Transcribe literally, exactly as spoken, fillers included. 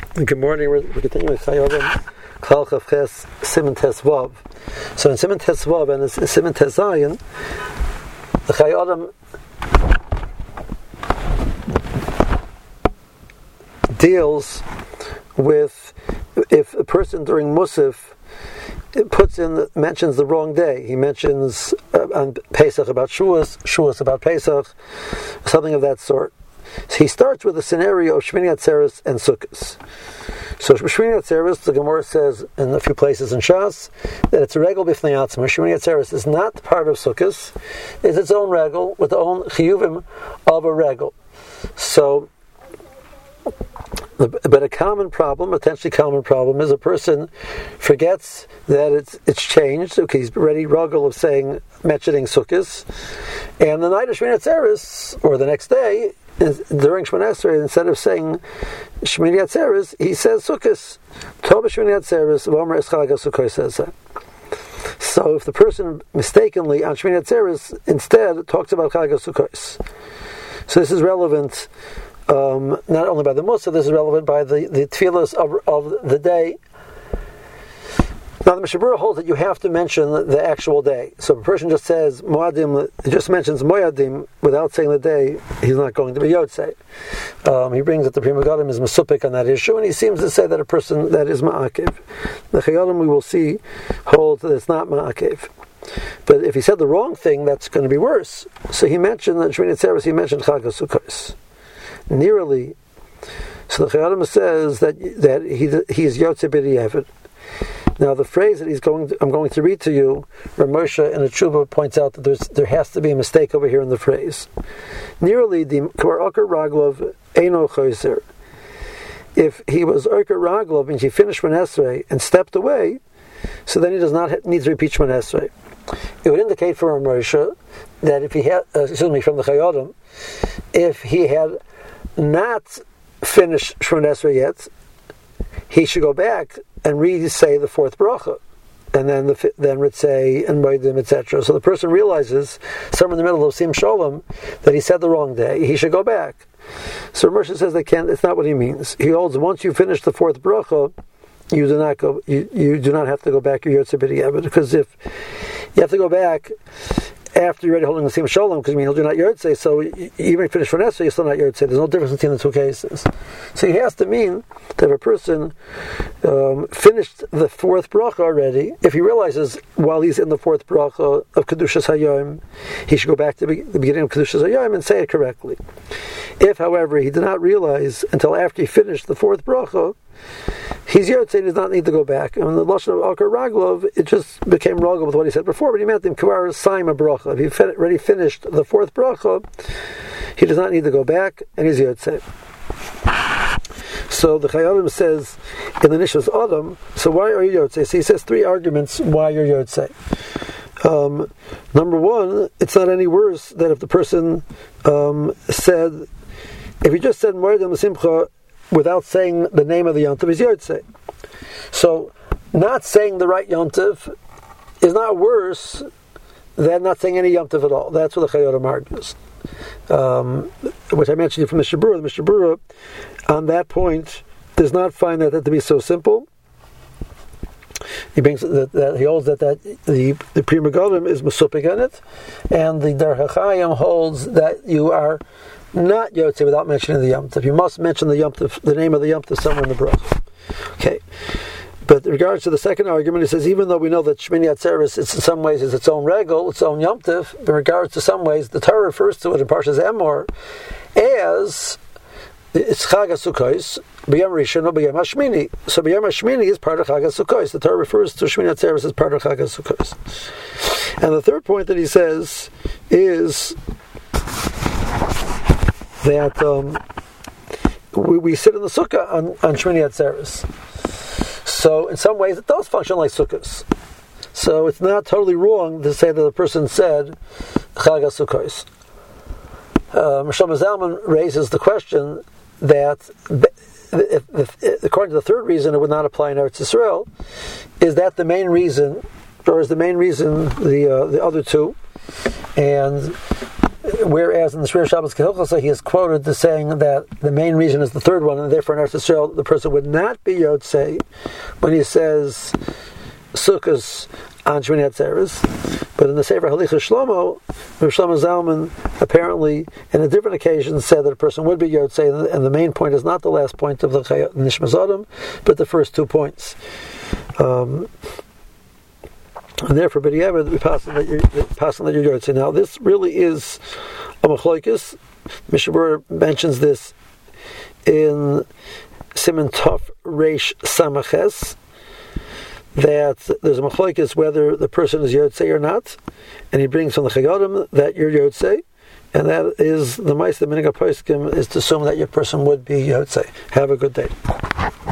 Good morning. We're, we're continuing with Chayodim Klal Chav Ches Siman Tes Vav. So in Siman Tes Vav and in Siman Tes Zayin, the Chayodim deals with if a person during Musaf puts in mentions the wrong day. He mentions uh, on Pesach about Shuas, Shuas about Pesach, something of that sort. So he starts with a scenario of Shmini Atzeres and Sukkos. So Shmini Atzeres, the Gemara says in a few places in Shas that it's a regal b'fnei atzma. Shmini Atzeres is not part of Sukkos; it's its own regal with the own chiyuvim of a regal. So, but a common problem, potentially common problem, is a person forgets that it's it's changed. Okay, he's already regal of saying mentioning Sukkos, and the night of Shmini Atzeres or the next day. During Shemini Esrei, instead of saying Shmini Atzeres, he says Sukkos. Tov Shmini Atzeres, V'omer Eschag HaSukkos says that. So if the person mistakenly on Shmini Atzeres instead talks about Chag HaSukkos, so this is relevant um, not only by the Musaf, this is relevant by the the tefillas of, of the day. Now the Mishnah Berurah holds that you have to mention the actual day. So if a person just says Moadim, just mentions Moadim without saying the day, he's not going to be Yotzei. Um, he brings that the Pri Megadim is Mesupik on that issue, and he seems to say that a person that is Ma'akev. The Chayodim, we will see, holds that it's not Ma'akev. But if he said the wrong thing, that's going to be worse. So he mentioned that Shmini Atzeres, he mentioned Chag HaSukkos. Nearly. So the Chayodim says that that he he is Yotzei B'diavad. Now, the phrase that he's going, to, I'm going to read to you, Rav Moshe in the Tshuva points out that there's, there has to be a mistake over here in the phrase. Nearly the Kvar Oker Raglov Eino Choser. If he was Oker Raglov and he finished Shemini Esrei and stepped away, so then he does not need to repeat Shemini Esrei. It would indicate for Rav Moshe that if he had, uh, excuse me, from the Chayodim, if he had not finished Shemini Esrei yet, he should go back and re-say the fourth bracha, and then the then Ritzei and Moedim, et cetera. So the person realizes, somewhere in the middle of Sim Sholem, that he said the wrong day. He should go back. So Moshe says they can't. It's not what he means. He holds once you finish the fourth bracha, you do not go. You, you do not have to go back. Your Yotzei B'diavad, because if you have to go back after you're already holding the same shalom, because I mean you're not Yotzei, so even if you finish for Nesra, you're still not Yotzei. There's no difference between the two cases. So he has to mean that if a person um, finished the fourth bracha already, if he realizes while he's in the fourth bracha of Kedushas Hayom, he should go back to the beginning of Kedushas Hayom and say it correctly. If, however, he did not realize until after he finished the fourth bracha, he's Yotzei, does not need to go back. And the Lashon of Oker Raglov, it just became Raglov with what he said before, but he meant him Kvar Saima Bracha. If he already finished the fourth bracha, he does not need to go back, and he's Yotzei. So the Chayodim says in the Nishas Adam, so why are you Yotzei? So he says three arguments why you're Yotzei. Um, number one, it's not any worse that if the person um, said, if he just said Moedim Simcha without saying the name of the Yontiv, is Yotzei. So, not saying the right Yontiv is not worse than not saying any Yontiv at all. That's what the Chayodim argues. Um, which I mentioned from the Mishnah Berurah. The Mishnah Berurah, on that point, does not find that, that to be so simple. He brings that, that he holds that, that the the Pri Megadim is Mesupik on it, and the Derech HaChaim holds that you are not Yotzei without mentioning the Yom Tov. You must mention the Yom Tov, the name of the Yom Tov somewhere in the bracha. Okay. But in regards to the second argument, it says even though we know that Shmini Atzeres is in some ways is its own regal, its own Yom Tov, in regards to some ways, the Torah refers to it in Parshas Emor as it's Chag HaSukkos, B'Yom Rishon or B'Yom HaShmini. So B'Yom HaShmini is part of Chag HaSukkos. The Torah refers to Shmini Atzeres as part of Chag HaSukkos. And the third point that he says is that um, we, we sit in the sukkah on, on Shmini Atzeres. So in some ways it does function like sukkahs. So it's not totally wrong to say that the person said Chag HaSukkos. Uh, Shlomo Zalman raises the question that if, if, if, according to the third reason it would not apply in Eretz Yisrael, is that the main reason, or is the main reason the uh, the other two? And whereas in the Shver Shabbos Kehilchasa, he is quoted as saying that the main reason is the third one, and therefore in Eretz Yisrael the person would not be Yotzei when he says Sukkos on Shmini Atzeres. But in the Sefer Halichos Shlomo, Rav Shlomo Zalman apparently, in a different occasion, said that a person would be Yotzei, and, and the main point is not the last point of the Nishmas Adam, but the first two points. Um, and therefore, but yeah, the passing that you're passing that you're Yotzei. Now, this really is a machlokes. Mishnah Berurah mentions this in Siman Tov Reish Samaches, that there's a machlokes whether the person is Yotzei or not, and he brings from the Chagodim that you're Yotzei, and that is the Ma'aseh Minhag HaPoskim is to assume that your person would be Yotzei. Have a good day.